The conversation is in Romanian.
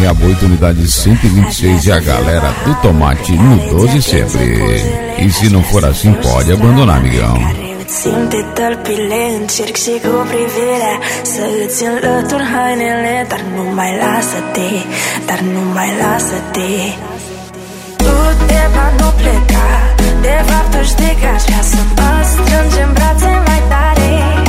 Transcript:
Reaboito, unidade 126 e a galera do tomate mudou de sempre. E se não for assim, pode abandonar, amigão. Simt te tălpile, încerc și cu privirea să îți înlătur hainele, dar nu mai lasă-te, dar nu mai lasă-te. Du-te, va nu pleca, de fapt tu știi că aș vrea să mă strângem în brațe mai tare.